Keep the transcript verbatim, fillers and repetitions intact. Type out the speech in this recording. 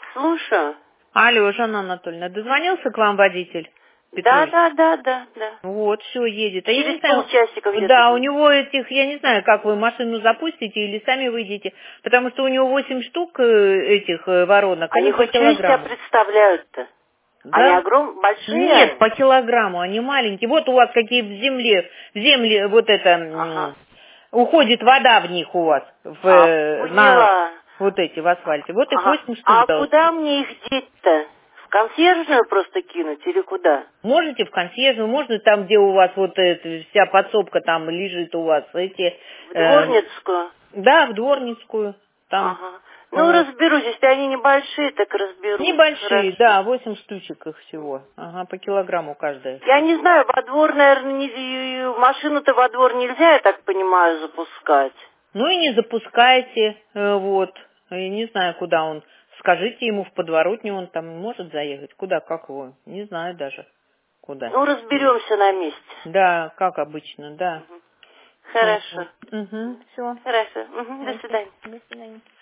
Слушаю. Алло, Жанна Анатольевна, дозвонился к вам водитель? Да, Петрович? да, да, да, да. Вот, все, едет. А я Через не знаю, полчасика где-то. да, у будет. него этих, я не знаю, как вы машину запустите или сами выйдете, потому что у него восемь штук э, этих э, воронок, Они они по хоть что из себя килограмму. представляют-то? Они Да? огромные, большие? Нет, они? по килограмму, они маленькие. Вот у вас какие в земле, в земле вот это, Ага. м, уходит вода в них у вас, в, А, э, на поняла. вот эти, в асфальте. Вот их Ага. восемь штук А должно. куда мне их деть-то? В консьержную просто кинуть или куда? Можете в консьержную, можно там, где у вас вот эта вся подсобка там лежит у вас, эти, В э, дворницкую? да, в дворницкую, там, Ага. Ну, вот. разберусь. Если они небольшие, так разберусь. Небольшие, Хорошо. да, восемь штучек их всего, ага, по килограмму каждая. Я не знаю, во двор, наверное, не... машину-то во двор нельзя, я так понимаю, запускать. Ну и не запускайте, э, вот, и не знаю, куда он, скажите ему в подворотню, он там может заехать, куда, как его, не знаю даже, куда. Ну, разберемся на месте. Да, как обычно, да. Хорошо. Угу, все. Хорошо. Мгм. До свидания. До свидания.